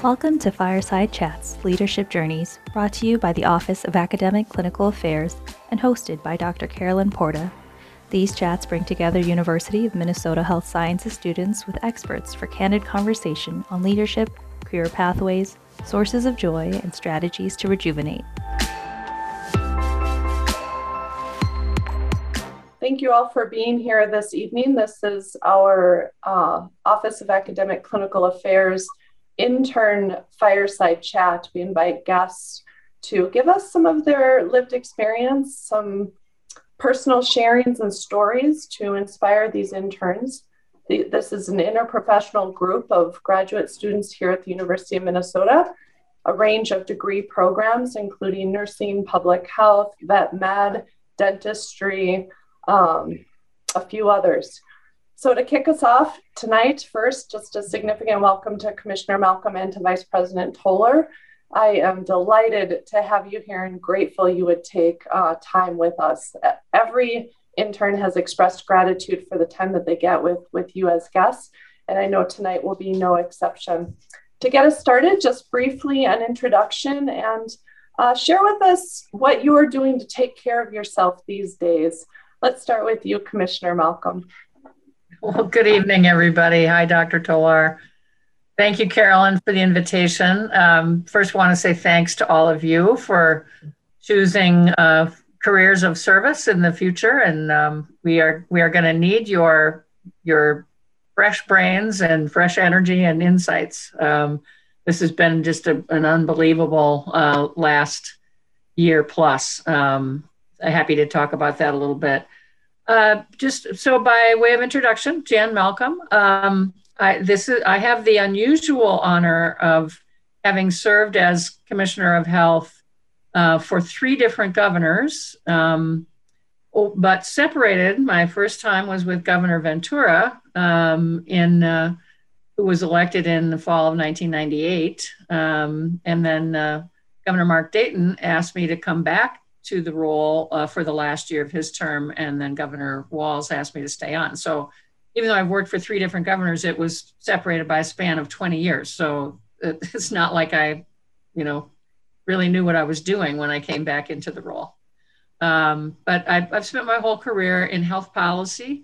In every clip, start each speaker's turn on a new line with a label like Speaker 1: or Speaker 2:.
Speaker 1: Welcome to Fireside Chats Leadership Journeys, brought to you by the Office of Academic Clinical Affairs and hosted by Dr. Carolyn Porta. These chats bring together University of Minnesota Health Sciences students with experts for candid conversation on leadership, career pathways, sources of joy, and strategies to rejuvenate.
Speaker 2: Thank you all for being here this evening. This is our Office of Academic Clinical Affairs intern fireside chat. We invite guests to give us some of their lived experience, some personal sharings and stories to inspire these interns. This is an interprofessional group of graduate students here at the University of Minnesota, a range of degree programs, including nursing, public health, vet med, dentistry, a few others. So to kick us off tonight, first, just a significant welcome to Commissioner Malcolm and to Vice President Toller. I am delighted to have you here and grateful you would take time with us. Every intern has expressed gratitude for the time that they get with you as guests, and I know tonight will be no exception. To get us started, just briefly an introduction and share with us what you are doing to take care of yourself these days. Let's start with you, Commissioner Malcolm.
Speaker 3: Well, good evening, everybody. Hi, Dr. Tolar. Thank you, Carolyn, for the invitation. First, want to say thanks to all of you for choosing careers of service in the future, and we are going to need your fresh brains and fresh energy and insights. This has been just an unbelievable last year plus. I'm happy to talk about that a little bit. Just so by way of introduction, Jan Malcolm. I have the unusual honor of having served as Commissioner of Health for 3 different governors, but separated. My first time was with Governor Ventura, who was elected in the fall of 1998, and then Governor Mark Dayton asked me to come back to the role for the last year of his term, and then Governor Walz asked me to stay on. So even though I've worked for 3 different governors, it was separated by a span of 20 years. So it's not like I, really knew what I was doing when I came back into the role. But I've spent my whole career in health policy,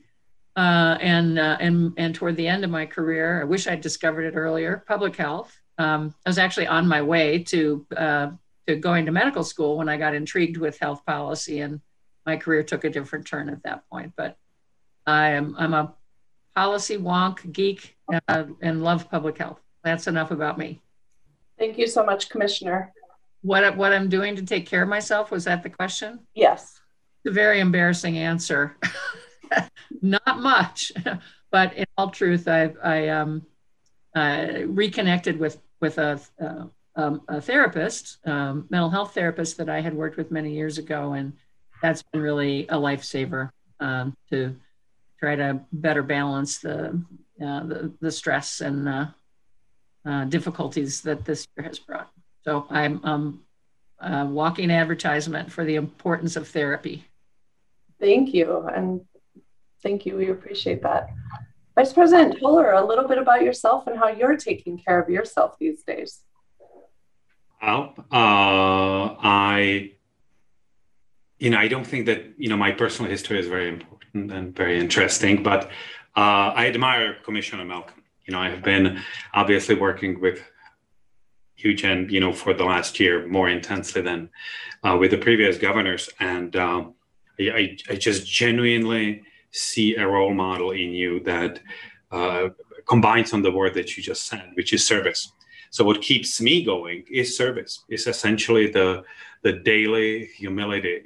Speaker 3: and toward the end of my career, I wish I'd discovered it earlier, public health. I was actually on my way to going to medical school when I got intrigued with health policy, and my career took a different turn at that point. But I'm a policy wonk, geek, and love public health. That's enough about me.
Speaker 2: Thank you so much, Commissioner.
Speaker 3: What I'm doing to take care of myself, was that the question?
Speaker 2: Yes.
Speaker 3: It's a very embarrassing answer. Not much, but in all truth, I reconnected with a therapist, mental health therapist that I had worked with many years ago, and that's been really a lifesaver to try to better balance the stress and difficulties that this year has brought. So I'm a walking advertisement for the importance of therapy.
Speaker 2: Thank you, and thank you. We appreciate that. Vice President Toller, a little bit about yourself and how you're taking care of yourself these days.
Speaker 4: Well, I don't think that, my personal history is very important and very interesting, but I admire Commissioner Malcolm. I have been obviously working with Hugh Jen, for the last year more intensely than with the previous governors. And I just genuinely see a role model in you that combines on the word that you just said, which is service. So what keeps me going is service. It's essentially the daily humility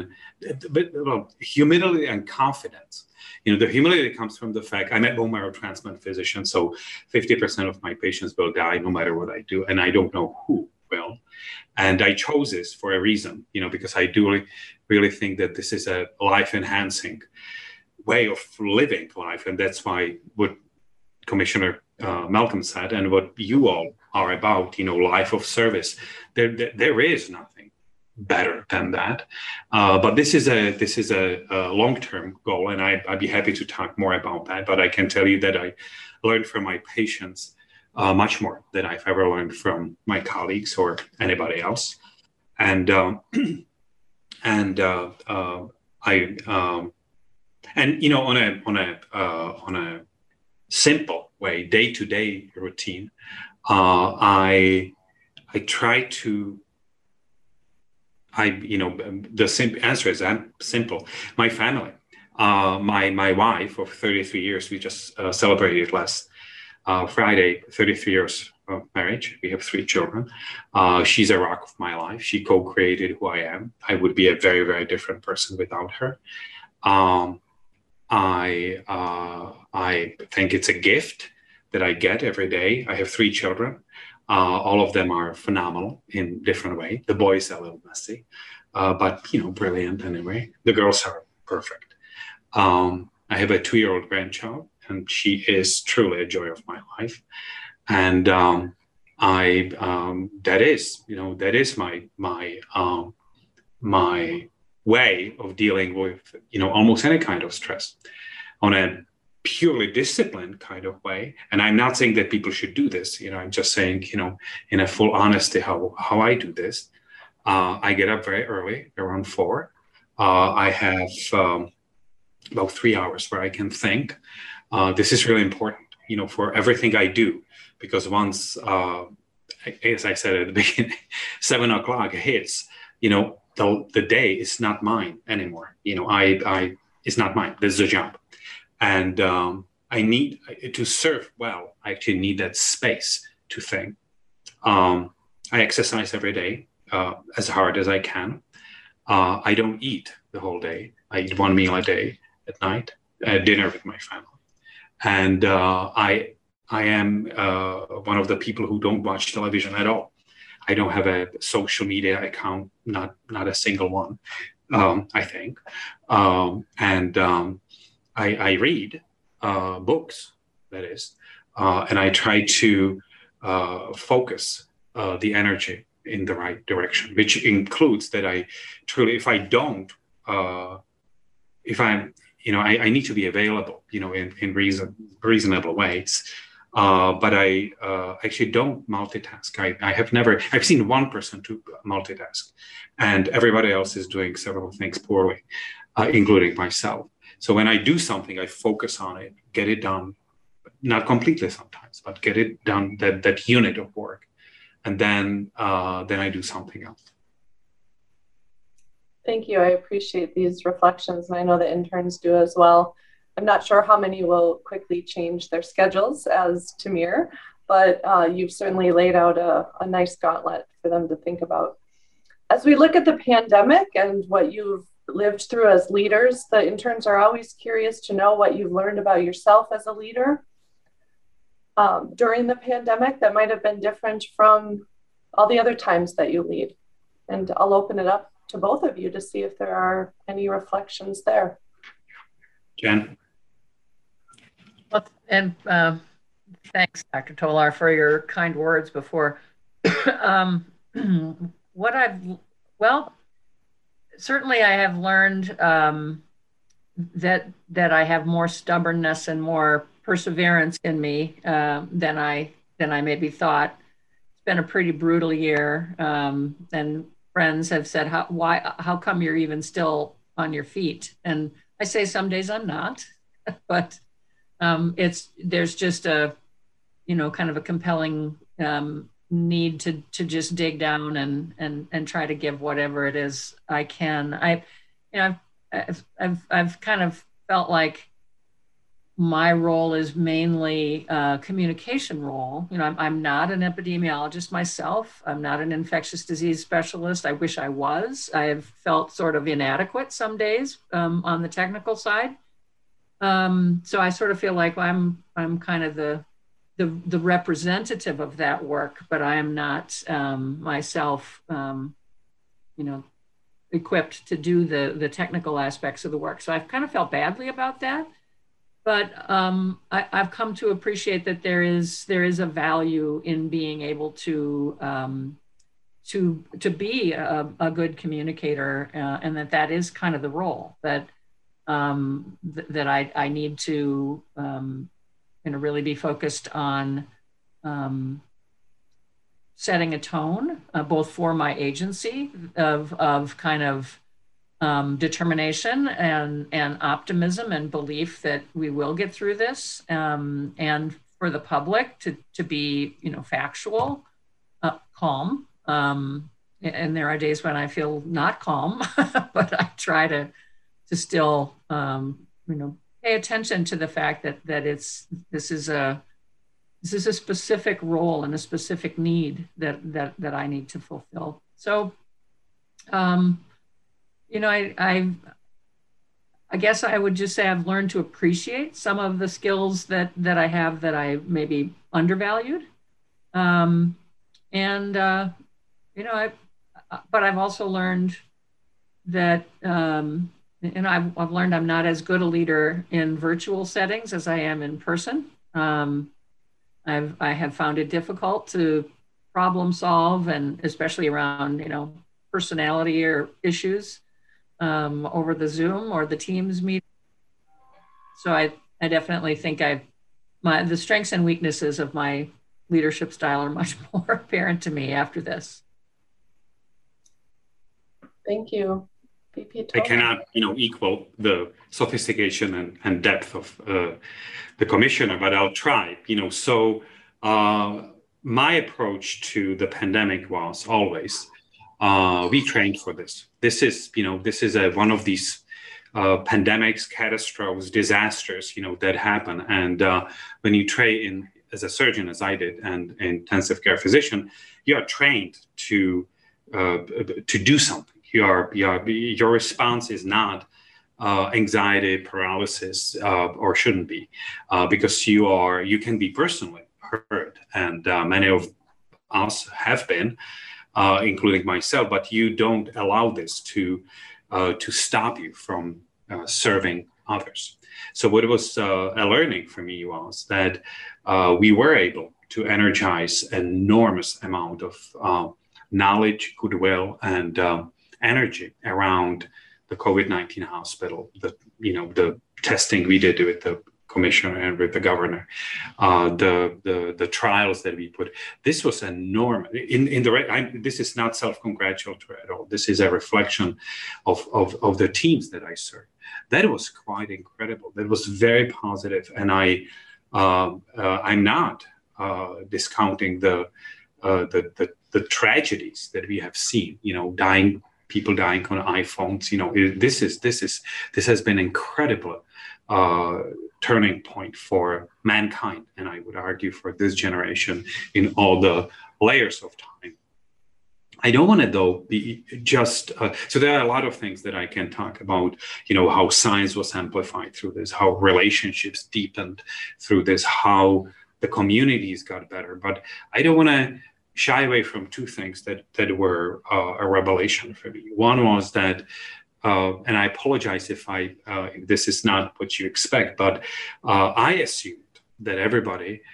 Speaker 4: humility and confidence. The humility comes from the fact I'm a bone marrow transplant physician, so 50% of my patients will die no matter what I do, and I don't know who will. And I chose this for a reason, because I do really think that this is a life-enhancing way of living life, and that's why what Commissioner Malcolm said, and what you all are about, life of service. There is nothing better than that. But this is a long-term goal, and I'd be happy to talk more about that. But I can tell you that I learned from my patients much more than I've ever learned from my colleagues or anybody else. And I and on a simple way, day-to-day routine, I try to. The answer is simple. My family, my wife of 33 years, we just celebrated last Friday, 33 years of marriage. We have 3 children. She's a rock of my life. She co-created who I am. I would be a very, very different person without her. I think it's a gift that I get every day. I have 3 children. All of them are phenomenal in different way. The boys are a little messy, but brilliant anyway. The girls are perfect. I have a 2-year-old grandchild, and she is truly a joy of my life. And that is my way of dealing with almost any kind of stress on a purely disciplined kind of way. And I'm not saying that people should do this. I'm just saying, in a full honesty, how I do this. I get up very early, around 4. I have about 3 hours where I can think. This is really important, for everything I do, because once, as I said at the beginning, 7 o'clock hits, the day is not mine anymore. It's not mine. This is a job. And I need to serve well. I actually need that space to think. I exercise every day as hard as I can. I don't eat the whole day. I eat 1 meal a day at night, dinner with my family. And I am one of the people who don't watch television at all. I don't have a social media account, not a single one, I think. I read books, that is, and I try to focus the energy in the right direction, which includes that I truly, if I don't, if I'm, I need to be available, in reasonable ways. But I actually don't multitask. I've seen one person to multitask, and everybody else is doing several things poorly, including myself. So when I do something, I focus on it, get it done, not completely sometimes, but get it done, that unit of work, and then I do something else.
Speaker 2: Thank you. I appreciate these reflections, and I know the interns do as well. I'm not sure how many will quickly change their schedules as Tamir, but you've certainly laid out a nice gauntlet for them to think about. As we look at the pandemic and what you've lived through as leaders, the interns are always curious to know what you've learned about yourself as a leader during the pandemic that might have been different from all the other times that you lead. And I'll open it up to both of you to see if there are any reflections there.
Speaker 4: Jen?
Speaker 3: Well, and thanks, Dr. Tolar, for your kind words before. Certainly I have learned that I have more stubbornness and more perseverance in me than I maybe thought. It's been a pretty brutal year, and friends have said, how come you're even still on your feet? And I say some days I'm not, but there's just a kind of a compelling need to just dig down and try to give whatever it is I can. I've kind of felt like my role is mainly a communication role. I'm not an epidemiologist myself. I'm not an infectious disease specialist. I wish I was. I've felt sort of inadequate some days on the technical side. So I sort of feel like I'm kind of the representative of that work, but I am not myself, equipped to do the technical aspects of the work. So I've kind of felt badly about that. But I've come to appreciate that there is a value in being able to be a good communicator, and that is kind of the role that I need to really be focused on setting a tone, both for my agency of kind of determination and optimism and belief that we will get through this, and for the public to be, factual, calm. And there are days when I feel not calm, but I try to still, pay attention to the fact that this is a specific role and a specific need that I need to fulfill. So, I guess I would just say I've learned to appreciate some of the skills that I have that I maybe undervalued. But I've also learned that, I've learned I'm not as good a leader in virtual settings as I am in person. I have found it difficult to problem solve, and especially around, personality or issues over the Zoom or the Teams meeting. So I definitely think the strengths and weaknesses of my leadership style are much more apparent to me after this.
Speaker 2: Thank you.
Speaker 4: I cannot, equal the sophistication and depth of the commissioner, but I'll try. So my approach to the pandemic was always we trained for this. This is one of these pandemics, catastrophes, disasters, that happen. And when you train as a surgeon, as I did, and intensive care physician, you are trained to do something. Your response is not anxiety, paralysis, or shouldn't be, because you can be personally hurt, and many of us have been, including myself. But you don't allow this to stop you from serving others. So what was a learning for me was that we were able to energize an enormous amount of knowledge, goodwill, and energy around the COVID-19 hospital, the testing we did with the commissioner and with the governor, the trials that we put. This was enormous. This is not self-congratulatory at all. This is a reflection of the teams that I serve. That was quite incredible. That was very positive, and I'm not discounting the tragedies that we have seen. People dying on iPhones. This has been incredible turning point for mankind, and I would argue for this generation in all the layers of time. I don't want to, though, be just so there are a lot of things that I can talk about. How science was amplified through this, how relationships deepened through this, how the communities got better. But I don't want to shy away from two things that were a revelation for me. One was that, and I apologize if this is not what you expect, but I assumed that everybody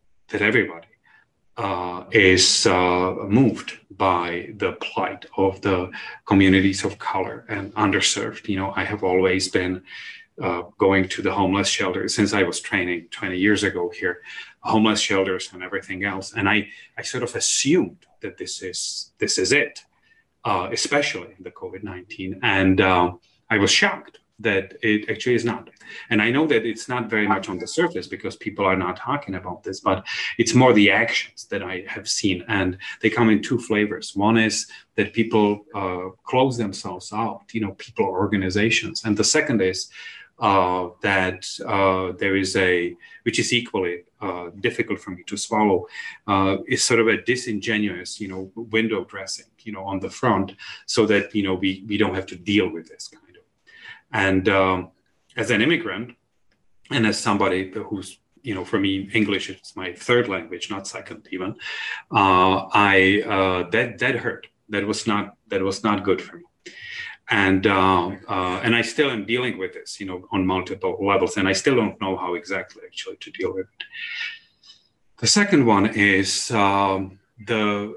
Speaker 4: is moved by the plight of the communities of color and underserved. I have always been going to the homeless shelters since I was training 20 years ago here, homeless shelters and everything else. And I sort of assumed that this is it, especially in the COVID-19. And I was shocked that it actually is not. And I know that it's not very much on the surface because people are not talking about this, but it's more the actions that I have seen. And they come in two flavors. One is that people close themselves out, people, organizations. And the second is that there is which is equally difficult for me to swallow, is sort of a disingenuous, window dressing, on the front, so that, we don't have to deal with this kind of. And as an immigrant, and as somebody who's, for me, English is my third language, not second even, that hurt. That was not good for me. And I still am dealing with this, on multiple levels, and I still don't know how exactly actually to deal with it. The second one is the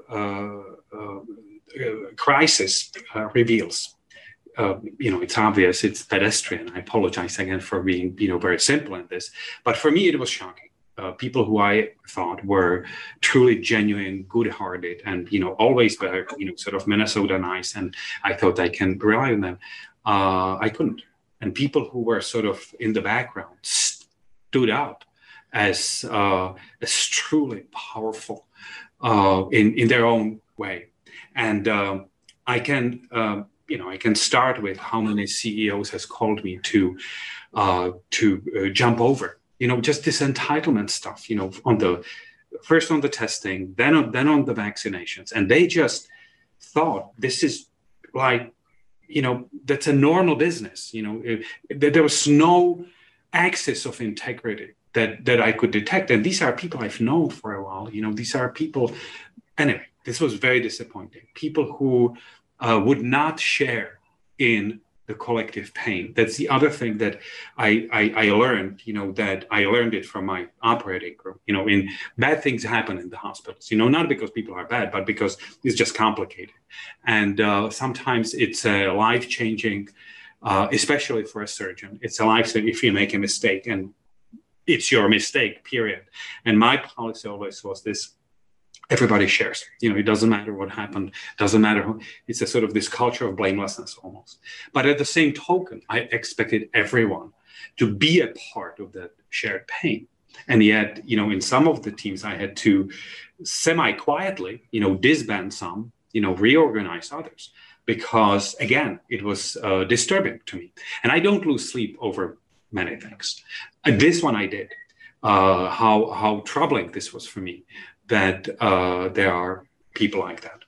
Speaker 4: crisis reveals. It's obvious, it's pedestrian. I apologize again for being, very simple in this, but for me it was shocking. people who I thought were truly genuine, good-hearted, and always were sort of Minnesota nice, and I thought I can rely on them. I couldn't, and people who were sort of in the background stood out as truly powerful in their own way, and I can start with how many CEOs has called me to jump over. Just this entitlement stuff, first on the testing, then on the vaccinations. And they just thought this is like, that's a normal business. There was no axis of integrity that I could detect. And these are people I've known for a while. These are people, anyway, this was very disappointing. People who would not share in the collective pain. That's the other thing that I learned, that I learned it from my operating group. In bad things happen in the hospitals, not because people are bad, but because it's just complicated. And sometimes it's a life-changing, especially for a surgeon, it's a life-changing if you make a mistake, and it's your mistake, period. And my policy always was this: everybody shares. It doesn't matter what happened, doesn't matter who. It's a sort of this culture of blamelessness almost. But at the same token, I expected everyone to be a part of that shared pain. And yet, in some of the teams, I had to semi-quietly, disband some, reorganize others, because again, it was disturbing to me. And I don't lose sleep over many things. And this one I did. How troubling this was for me, that there are people like that.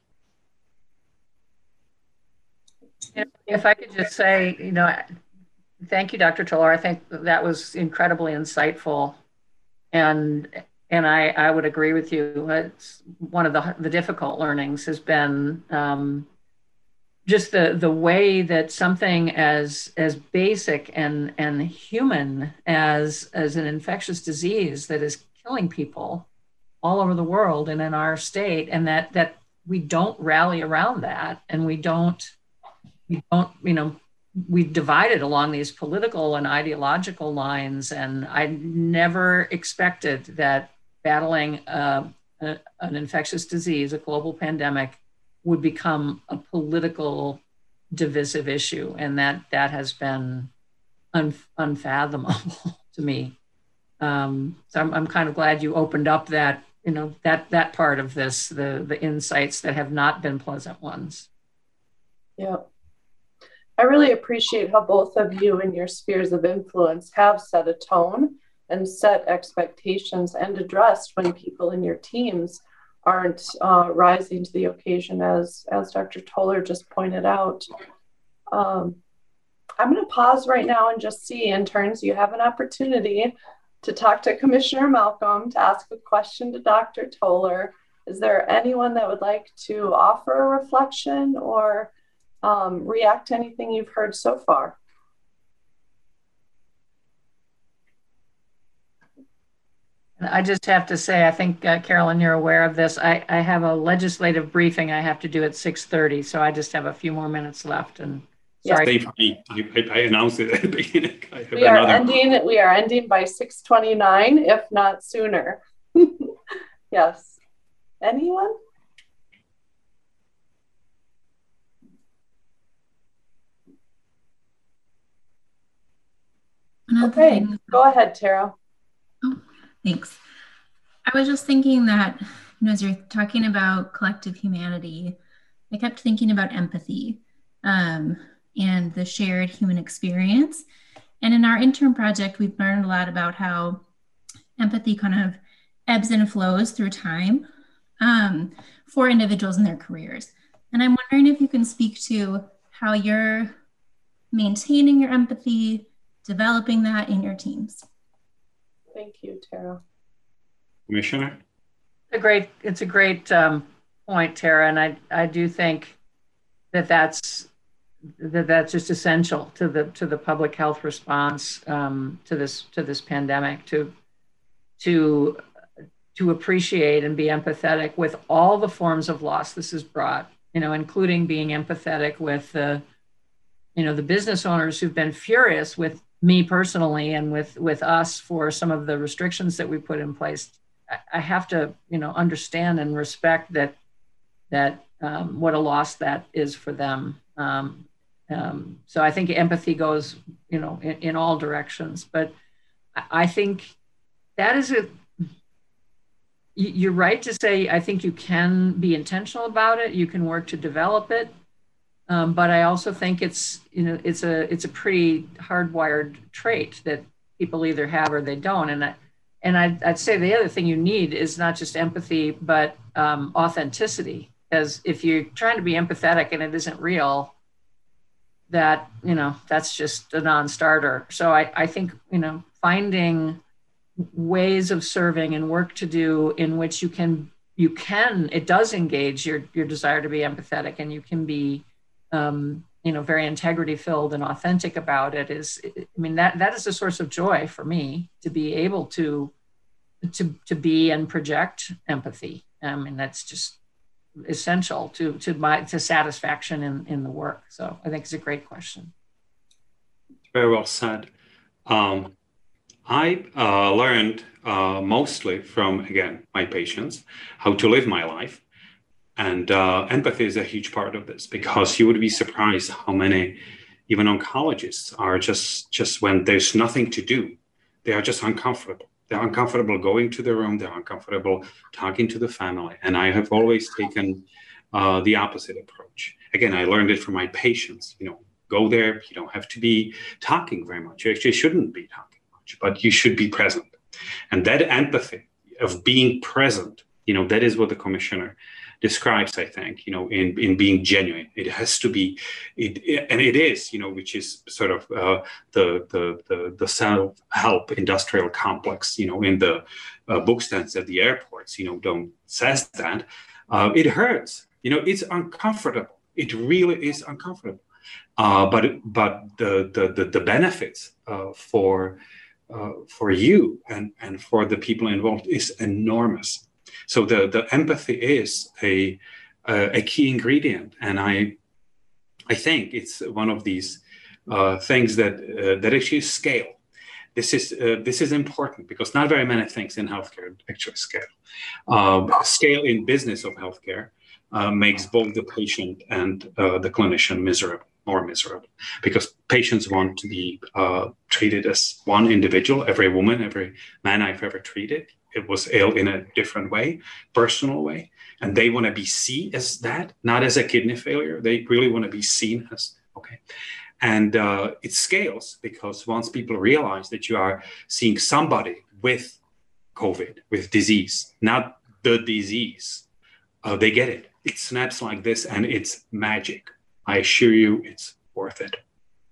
Speaker 3: If I could just say, thank you, Dr. Tolar. I think that was incredibly insightful, and I would agree with you. It's one of the difficult learnings has been just the way that something as basic and human as an infectious disease that is killing people all over the world and in our state, and that we don't rally around that, and we divided along these political and ideological lines. And I never expected that battling an infectious disease, a global pandemic, would become a political divisive issue, and that has been unfathomable to me. So I'm kind of glad you opened up that that part of this, the insights that have not been pleasant ones.
Speaker 2: Yeah. I really appreciate how both of you in your spheres of influence have set a tone and set expectations and addressed when people in your teams aren't rising to the occasion, as Dr. Tolar just pointed out. I'm going to pause right now and just see, interns, you have an opportunity to talk to Commissioner Malcolm, to ask a question to Dr. Tolar. Is there anyone that would like to offer a reflection or react to anything you've heard so far?
Speaker 3: I just have to say, I think, Carolyn, you're aware of this. I have a legislative briefing I have to do at 6:30, so I just have a few more minutes left. And sorry.
Speaker 4: I announced it at the beginning.
Speaker 2: We are ending by 6:29, if not sooner. Yes. Anyone? Okay, go ahead, Tara.
Speaker 5: Oh, thanks. I was just thinking that, as you're talking about collective humanity, I kept thinking about empathy and the shared human experience. And in our intern project, we've learned a lot about how empathy kind of ebbs and flows through time for individuals in their careers. And I'm wondering if you can speak to how you're maintaining your empathy, developing that in your teams.
Speaker 2: Thank you, Tara.
Speaker 4: Commissioner?
Speaker 3: It's a great point, Tara, and I do think that's just essential to the public health response to this pandemic, to appreciate and be empathetic with all the forms of loss this has brought, including being empathetic with the business owners who've been furious with me personally and with us for some of the restrictions that we put in place, I have to, understand and respect that what a loss that is for them. So I think empathy goes, in all directions. But I think that is you're right to say, I think you can be intentional about it. You can work to develop it. But I also think it's a pretty hardwired trait that people either have or they don't. And I'd say the other thing you need is not just empathy, but authenticity. Because if you're trying to be empathetic and it isn't real, that's just a non-starter. So I think, finding ways of serving and work to do in which it does engage your desire to be empathetic, and you can be, very integrity filled and authentic about it that is a source of joy for me, to be able to be and project empathy. That's just essential to satisfaction in the work. So I think it's a great question.
Speaker 4: Very well said. I learned mostly from, again, my patients, how to live my life. And empathy is a huge part of this, because you would be surprised how many, even oncologists, are just when there's nothing to do, they are just uncomfortable. They're uncomfortable going to the room. They're uncomfortable talking to the family. And I have always taken the opposite approach. Again, I learned it from my patients. Go there. You don't have to be talking very much. You actually shouldn't be talking much, but you should be present. And that empathy of being present, that is what the commissioner describes, I think, in being genuine. It has to be, and it is, which is sort of the self-help industrial complex, in the book stands at the airports, don't says that. It hurts, it's uncomfortable. It really is uncomfortable. But the benefits for you and for the people involved is enormous. So the empathy is a key ingredient, and I think it's one of these things that actually scale. This is important, because not very many things in healthcare actually scale. Scale in business of healthcare makes both the patient and the clinician more miserable, because patients want to be treated as one individual. Every woman, every man I've ever treated, it was ill in a different way, personal way. And they want to be seen as that, not as a kidney failure. They really want to be seen as, okay. And it scales, because once people realize that you are seeing somebody with COVID, with disease, not the disease, they get it. It snaps like this, and it's magic. I assure you, it's worth it.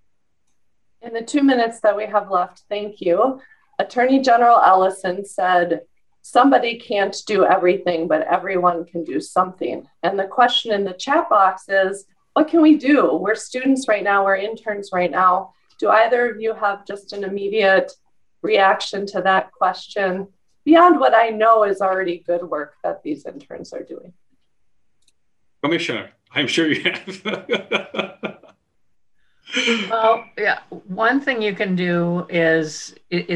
Speaker 2: In the 2 minutes that we have left, thank you. Attorney General Ellison said, somebody can't do everything, but everyone can do something. And the question in the chat box is, what can we do? We're students right now, we're interns right now. Do either of you have just an immediate reaction to that question beyond what I know is already good work that these interns are doing?
Speaker 4: Commissioner, I'm sure you have.
Speaker 3: Well, yeah. One thing you can do is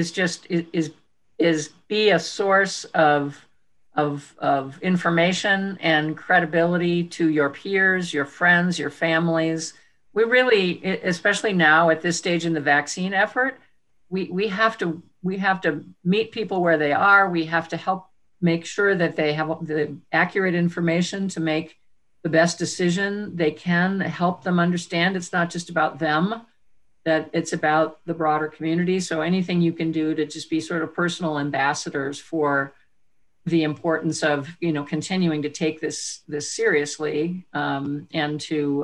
Speaker 3: be a source of information and credibility to your peers, your friends, your families. We really, especially now at this stage in the vaccine effort, we have to meet people where they are. We have to help make sure that they have the accurate information to make the best decision they can, help them understand it's not just about them, that it's about the broader community. So anything you can do to just be sort of personal ambassadors for the importance of, continuing to take this seriously, and to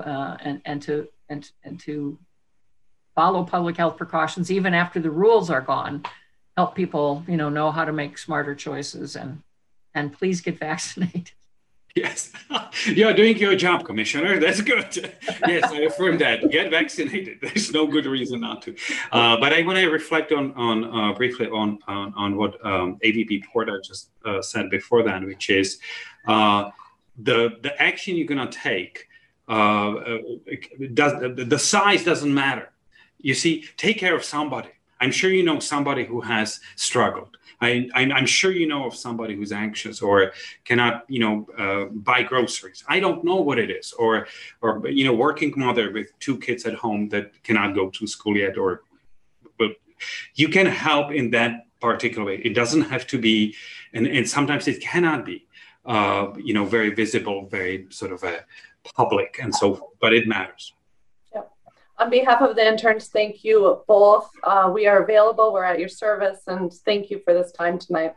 Speaker 3: follow public health precautions even after the rules are gone, help people, know how to make smarter choices, and please get vaccinated.
Speaker 4: Yes, you're doing your job, Commissioner. That's good. Yes, I affirm that. Get vaccinated. There's no good reason not to. But I want to reflect on briefly on what AVP Porter just said before that, which is the action you're going to take. The size doesn't matter. You see, take care of somebody. I'm sure you know somebody who has struggled. I'm sure you know of somebody who's anxious or cannot, buy groceries. I don't know what it is, or working mother with 2 kids at home that cannot go to school yet, but you can help in that particular way. It doesn't have to be, and sometimes it cannot be, very visible, very sort of a public and so forth, but it matters.
Speaker 2: Yep. On behalf of the interns, thank you both. We are available, we're at your service, and thank you for this time tonight.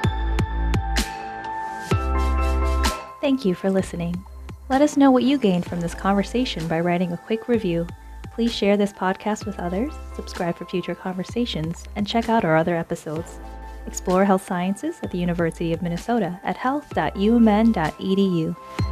Speaker 1: Thank you for listening. Let us know what you gained from this conversation by writing a quick review. Please share this podcast with others, subscribe for future conversations, and check out our other episodes. Explore health sciences at the University of Minnesota at health.umn.edu.